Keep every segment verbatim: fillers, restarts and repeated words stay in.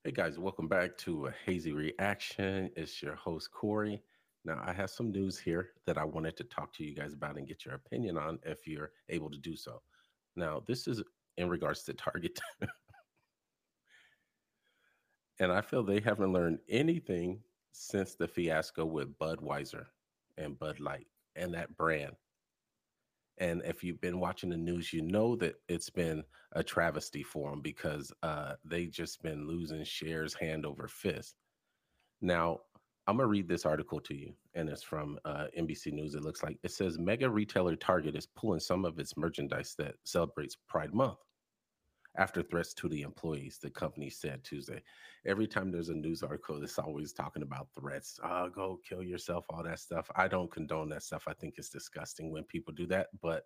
Hey guys, welcome back to a Hazy Reaction. It's your host Corey. Now, I have some news here that I wanted to talk to you guys about and get your opinion on if you're able to do so. Now, this is in regards to Target, and I feel they haven't learned anything since the fiasco with Budweiser and Bud Light and that brand. And if you've been watching the news, you know that it's been a travesty for them because uh, they just been losing shares hand over fist. Now, I'm gonna read this article to you, and it's from uh, N B C News. It looks like it says mega retailer Target is pulling some of its merchandise that celebrates Pride Month after threats to the employees. The company said Tuesday. Every time there's a news article, it's always talking about threats. Oh, go kill yourself, all that stuff. I don't condone that stuff. I think it's disgusting when people do that, but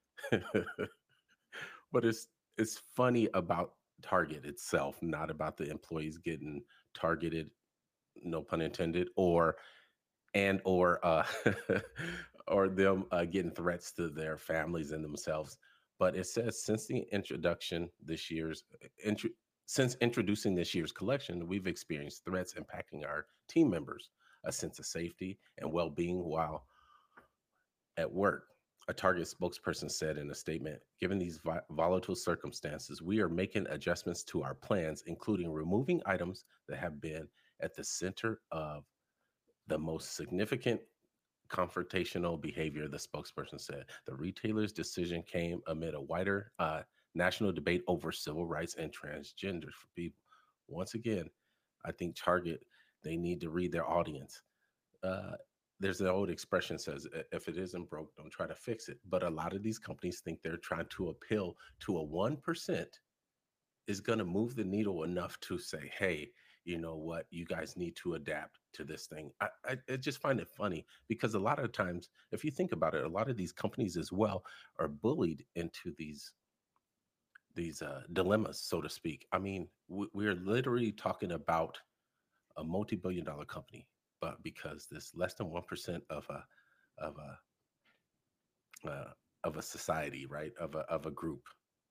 but it's it's funny about Target itself, not about the employees getting targeted, no pun intended, or and or uh or them uh, getting threats to their families and themselves. But it says since the introduction this year's intro, since introducing this year's collection, we've experienced threats impacting our team members, a sense of safety and well-being while at work. A Target spokesperson said in a statement, given these vi- volatile circumstances, we are making adjustments to our plans, including removing items that have been at the center of the most significant confrontational behavior, the spokesperson said. The retailer's decision came amid a wider uh, national debate over civil rights and transgender for people. Once again, I think Target, they need to read their audience. Uh, there's an old expression says, if it isn't broke, don't try to fix it. But a lot of these companies think they're trying to appeal to a one percent is going to move the needle enough to say, hey, you know what, you guys need to adapt to this thing. I, I, I just find it funny because a lot of times, if you think about it, a lot of these companies as well are bullied into these these uh, dilemmas, so to speak. I mean, we, we're literally talking about a multi-billion dollar company, but because this less than one percent of a of a uh, of a society, right, of a of a group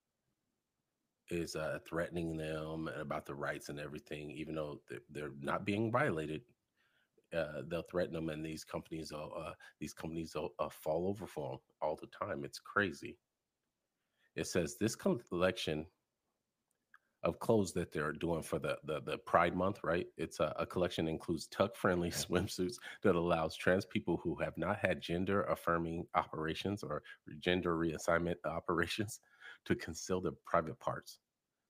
is uh, threatening them about the rights and everything, even though they're, they're not being violated. Uh, they'll threaten them, and these companies, will, uh, these companies will uh, fall over for them all the time. It's crazy. It says this collection of clothes that they're doing for the the, the Pride Month, right? It's a, a collection includes tuck-friendly swimsuits that allows trans people who have not had gender-affirming operations or gender reassignment operations to conceal their private parts.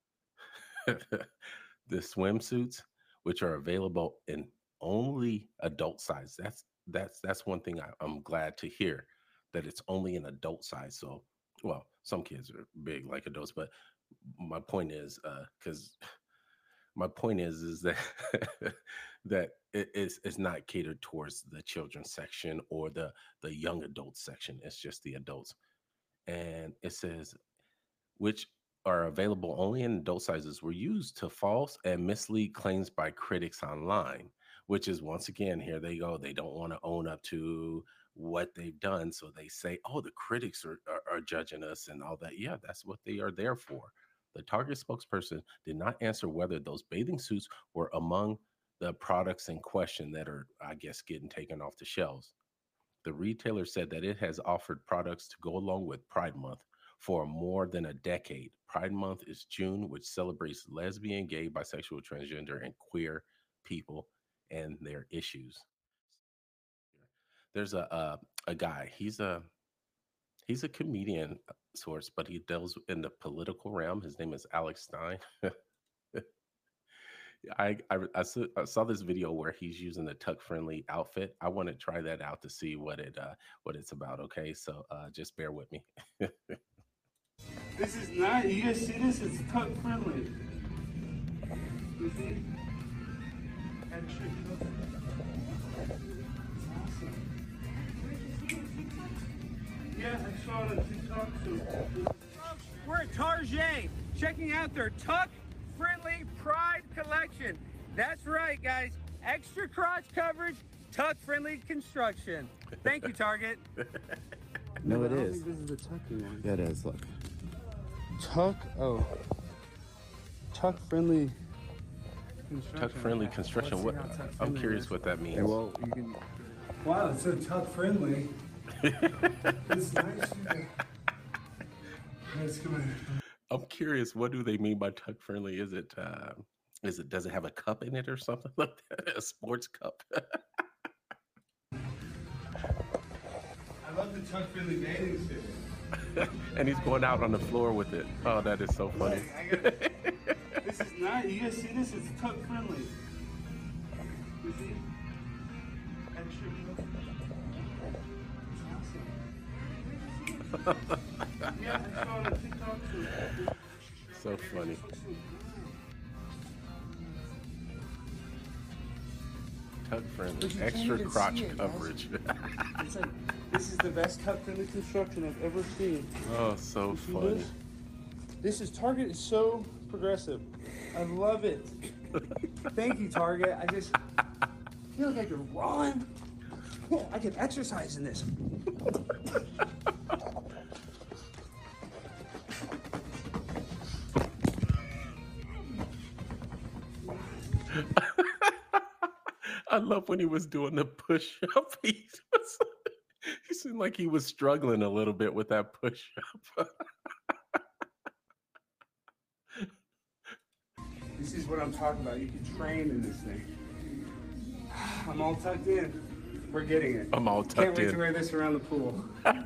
The swimsuits, which are available in only adult size. That's that's that's one thing I, I'm glad to hear that it's only an adult size. So, well, some kids are big like adults, but my point is, because my point is, is that that it is it's not catered towards the children's section or the the young adult section. It's just the adults, and it says which are available only in adult sizes, were used to false and mislead claims by critics online, which is once again, here they go. They don't want to own up to what they've done. So they say, oh, the critics are, are, are judging us and all that. Yeah, that's what they are there for. The Target spokesperson did not answer whether those bathing suits were among the products in question that are, I guess, getting taken off the shelves. The retailer said that it has offered products to go along with Pride Month for more than a decade. Pride Month is June, which celebrates lesbian, gay, bisexual, transgender, and queer people and their issues. There's a a, a guy. He's a he's a comedian uh, sorts, but he deals in the political realm. His name is Alex Stein. I, I I saw, I saw this video where he's using the tuck friendly outfit. I want to try that out to see what it uh what it's about. Okay, so uh just bear with me. This is not, you guys see this? It's tuck friendly. You see? Extra tuck. It's awesome. Yeah, I saw it on TikTok. So. We're at Target, checking out their Tuck Friendly Pride collection. That's right, guys. Extra crotch coverage, Tuck Friendly construction. Thank you, Target. No, it I don't is. think this is the tucky one. Yeah, it is. Look. Tuck, oh. Tuck friendly. construction. Tuck friendly Okay, construction. let's What? see how tuck I'm friendly it curious is. what that means. And well, you can. Wow, it's so tuck friendly. It's nice. Let's come in. I'm curious. What do they mean by tuck friendly? Is it? Uh, is it? Does it have a cup in it or something like that? A sports cup? I love the tuck friendly bathing suit. And he's going out on the floor with it. Oh, that is so funny. I got, this is nice. You guys see this? It's tuck friendly. You see? Extra It's awesome. Yeah, I saw it on TikTok too. So funny. Tuck friendly. But you can't Extra even crotch see it, guys. coverage. It's like, this is the best tuck friendly construction I've ever seen. Oh, so You see funny. this? This is Target is so progressive. I love it. Thank you, Target. I just feel like I could run. Yeah, I could exercise in this. I love when he was doing the push up. He, was- he seemed like he was struggling a little bit with that push up. This is what I'm talking about. You can train in this thing. I'm all tucked in. We're getting it. I'm all Can't tucked wait to in. wear this around the pool.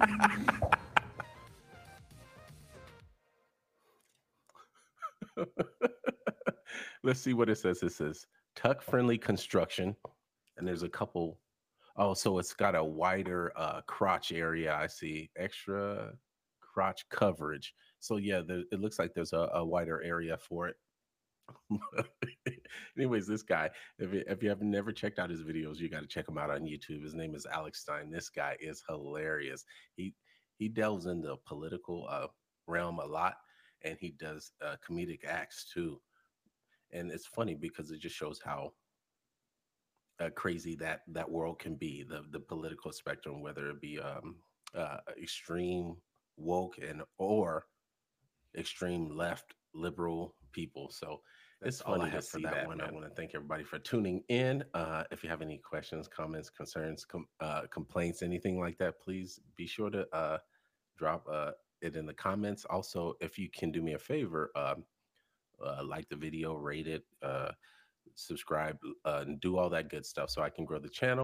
Let's see what it says. It says tuck friendly construction. And there's a couple. Oh, so it's got a wider uh, crotch area. I see extra crotch coverage. So yeah, there, it looks like there's a, a wider area for it. Anyways, this guy, if you, if you have never checked out his videos, you got to check him out on YouTube. His name is Alex Stein. This guy is hilarious. He he delves in the political uh, realm a lot, and he does uh, comedic acts too. And it's funny because it just shows how uh, crazy that that world can be, the the political spectrum, whether it be um, uh, extreme woke and or extreme left liberal people. So That's it's all funny I to have for see that, that one. I man. want to thank everybody for tuning in. Uh, if you have any questions, comments, concerns, com- uh, complaints, anything like that, please be sure to uh, drop uh, it in the comments. Also, if you can do me a favor, um, uh, like the video, rate it, uh, subscribe, uh, and do all that good stuff so I can grow the channel.